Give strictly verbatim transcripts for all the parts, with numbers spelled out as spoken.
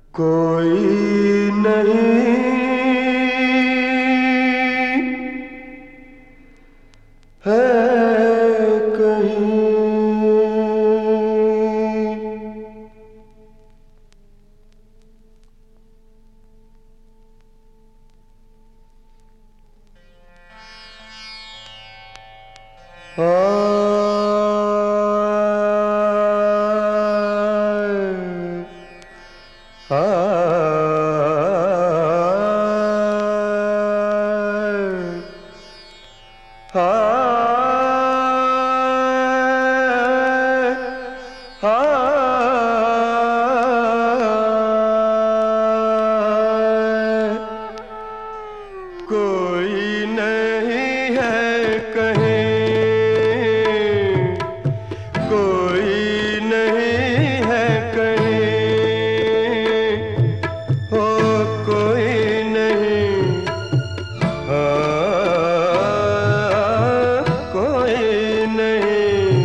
कोई नहीं है कहीं। कोई नहीं है कहीं, कोई नहीं है कहीं, हो कोई नहीं, हाँ कोई नहीं,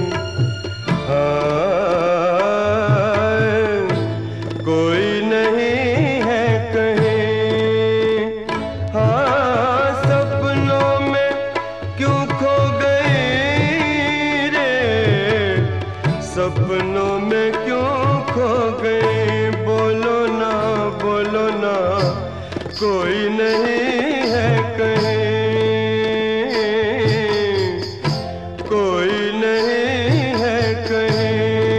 हाँ कोई नहीं है कहीं। हाँ सपनों में क्यों खो गई रे, सपनों में क्यों खो गई, बोलो ना बोलो ना, कोई नहीं है कहीं, कोई नहीं है कहीं।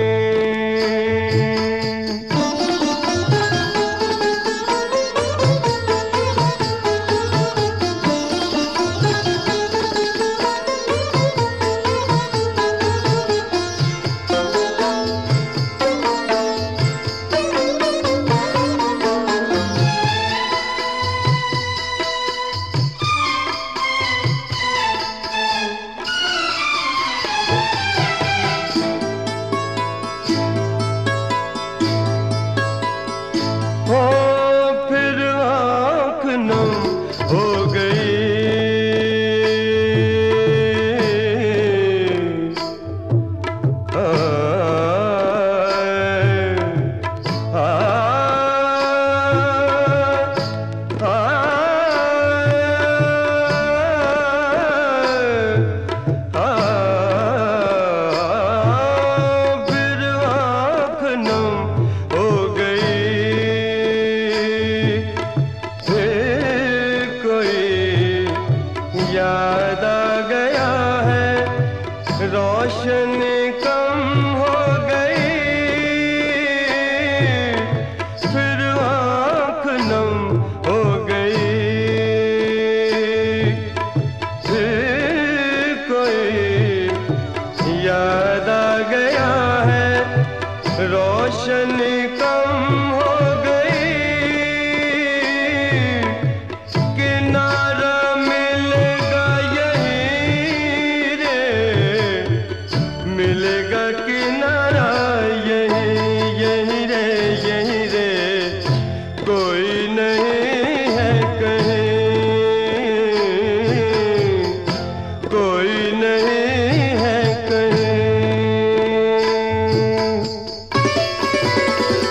हो फिर आँख नम हो गई, फिर आँख नम हो गई, याद आ गया है, रोशनी कम हो गई, फिर आँख नम हो गई, फिर कोई याद आ गया है, रोशनी कम हो गई, किनारा मिलेगा किनारा यही यही रे यही रे, कोई नहीं है कहीं, कोई नहीं है कहीं।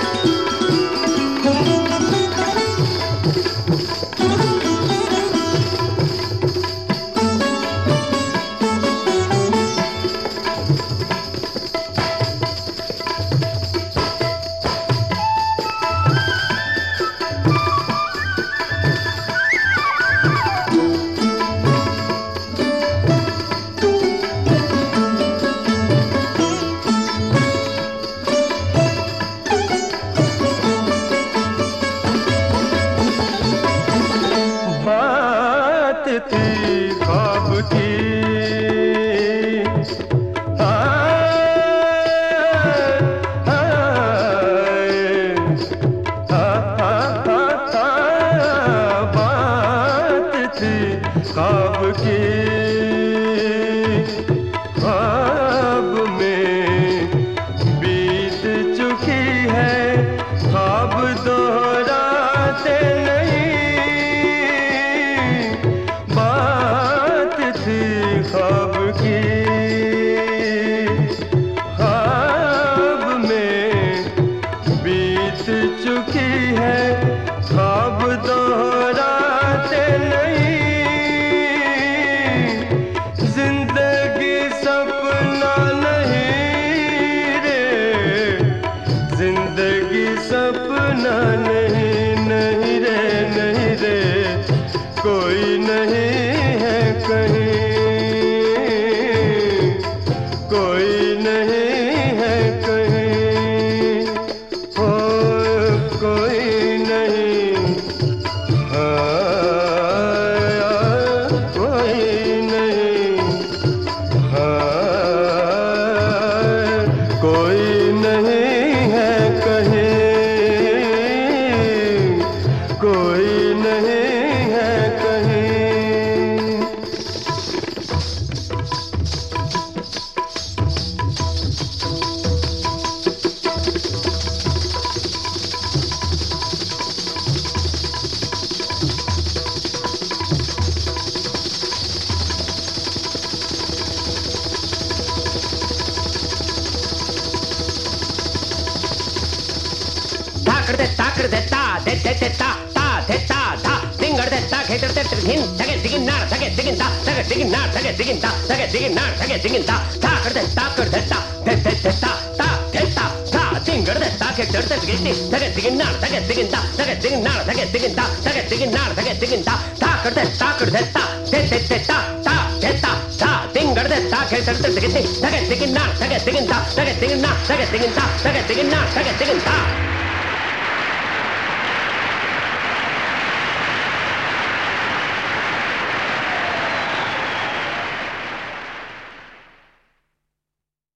ताकड़ते ताकड़ते ता दे दे दे ता ता दे ता धा दिंगड़ते ता खेतड़ते तिगिन तगे तिगिन नार तगे तिगिन ता तगे तिगिन नार तगे तिगिन ता तगे तिगिन नार तगे तिगिन ता ताकड़ते ताकड़ते ता दे दे दे ता ता दे ता धा दिंगड़ते ता खेतड़ते तिगिन तगे तिगिन नार तगे तिगिन ता तगे तिगिन नार तगे तिगिन ता तगे तिगिन नार तगे तिगिन ता ताकड़ते ताकड़ते ता दे दे दे ता ता दे ता धा दिंगड़ते ता खेतड़ते तिगिन तगे तिगिन नार तगे तिगिन ता तगे तिगिन नार तगे तिगिन ता तगे तिगिन नार तगे तिगिन ता